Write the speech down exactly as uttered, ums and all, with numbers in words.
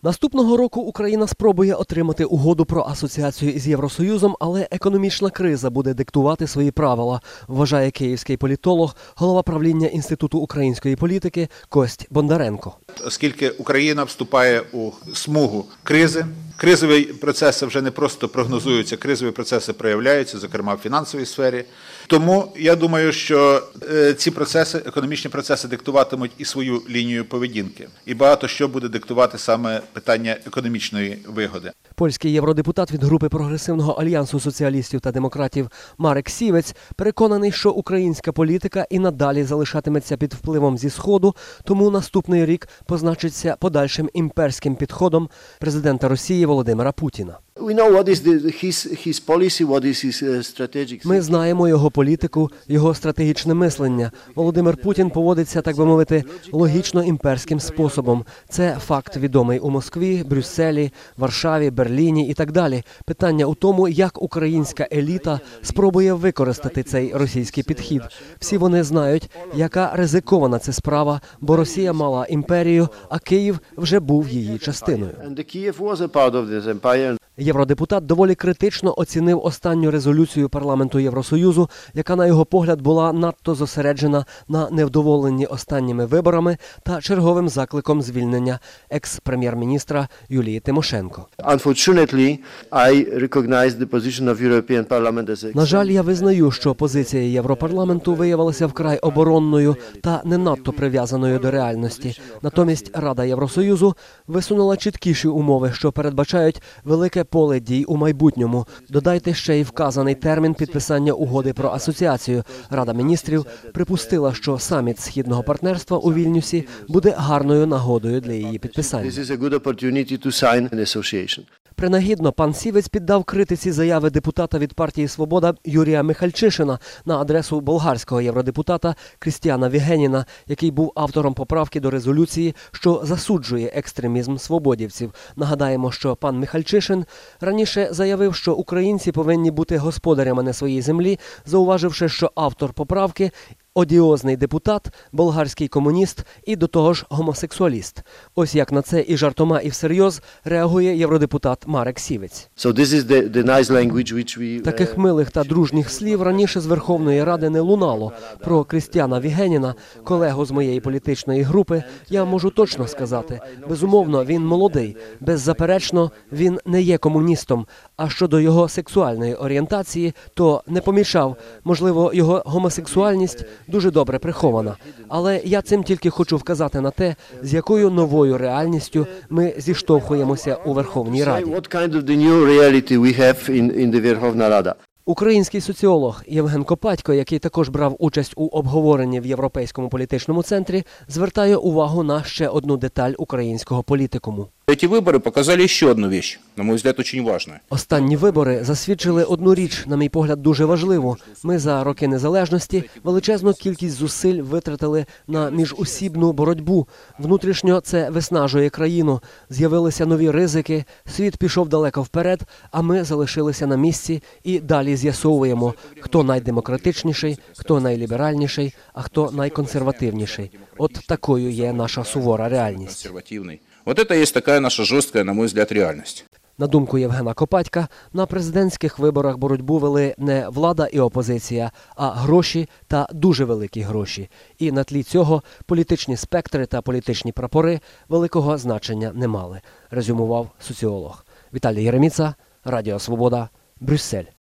Наступного року Україна спробує отримати угоду про асоціацію із Євросоюзом, але економічна криза буде диктувати свої правила, вважає київський політолог, голова правління Інституту української політики Кость Бондаренко. Оскільки Україна вступає у смугу кризи, кризові процеси вже не просто прогнозуються, кризові процеси проявляються, зокрема в фінансовій сфері. Тому я думаю, що ці процеси, економічні процеси диктуватимуть і свою лінію поведінки. І багато що буде диктувати саме питання економічної вигоди. Польський євродепутат від групи Прогресивного альянсу соціалістів та демократів Марек Сівець переконаний, що українська політика і надалі залишатиметься під впливом зі Сходу, тому наступний рік позначиться подальшим імперським підходом президента Росії Володимира Путіна. Ми знаємо його політику, його стратегічне мислення. Володимир Путін поводиться, так би мовити, логічно-імперським способом. Це факт відомий у Москві, Брюсселі, Варшаві, Берліні і так далі. Питання у тому, як українська еліта спробує використати цей російський підхід. Всі вони знають, яка ризикована це справа, бо Росія мала імперію, а Київ вже був її частиною. Євродепутат доволі критично оцінив останню резолюцію парламенту Євросоюзу, яка, на його погляд, була надто зосереджена на невдоволенні останніми виборами та черговим закликом звільнення екс-прем'єр-міністра Юлії Тимошенко. На жаль, я визнаю, що позиція Європарламенту виявилася вкрай оборонною та не надто прив'язаною до реальності. Натомість Рада Євросоюзу висунула чіткіші умови, що передбачають велике поле дій у майбутньому. Додайте ще й вказаний термін підписання угоди про асоціацію. Рада міністрів припустила, що саміт Східного партнерства у Вільнюсі буде гарною нагодою для її підписання. Принагідно, пан Сівець піддав критиці заяви депутата від партії «Свобода» Юрія Михальчишина на адресу болгарського євродепутата Крістіана Вігеніна, який був автором поправки до резолюції, що засуджує екстремізм свободівців. Нагадаємо, що пан Михальчишин раніше заявив, що українці повинні бути господарями на своїй землі, зауваживши, що автор поправки – одіозний депутат, болгарський комуніст і до того ж гомосексуаліст. Ось як на це і жартома, і всерйоз реагує євродепутат Марек Сівець. Таких милих та дружніх слів раніше з Верховної Ради не лунало. Про Крістіана Вігеніна, колегу з моєї політичної групи, я можу точно сказати. Безумовно, він молодий. Беззаперечно, він не є комуністом. А щодо його сексуальної орієнтації, то не помічав. Можливо, його гомосексуальність дуже добре прихована. Але я цим тільки хочу вказати на те, з якою новою реальністю ми зіштовхуємося у Верховній Раді. Український соціолог Євген Копатько, який також брав участь у обговоренні в Європейському політичному центрі, звертає увагу на ще одну деталь українського політикуму. Ці вибори показали ще одну річ, на мій погляд, дуже важливу. Останні вибори засвідчили одну річ, на мій погляд, дуже важливу. Ми за роки незалежності величезну кількість зусиль витратили на міжусібну боротьбу. Внутрішньо це виснажує країну. З'явилися нові ризики, світ пішов далеко вперед, а ми залишилися на місці і далі з'ясовуємо, хто найдемократичніший, хто найліберальніший, а хто найконсервативніший. От такою є наша сувора реальність. От це є така наша жорстка, на мій погляд, реальність. На думку Євгена Копатька, на президентських виборах боротьбу вели не влада і опозиція, а гроші та дуже великі гроші. І на тлі цього політичні спектри та політичні прапори великого значення не мали, резюмував соціолог. Віталій Єреміца, Радіо Свобода, Брюссель.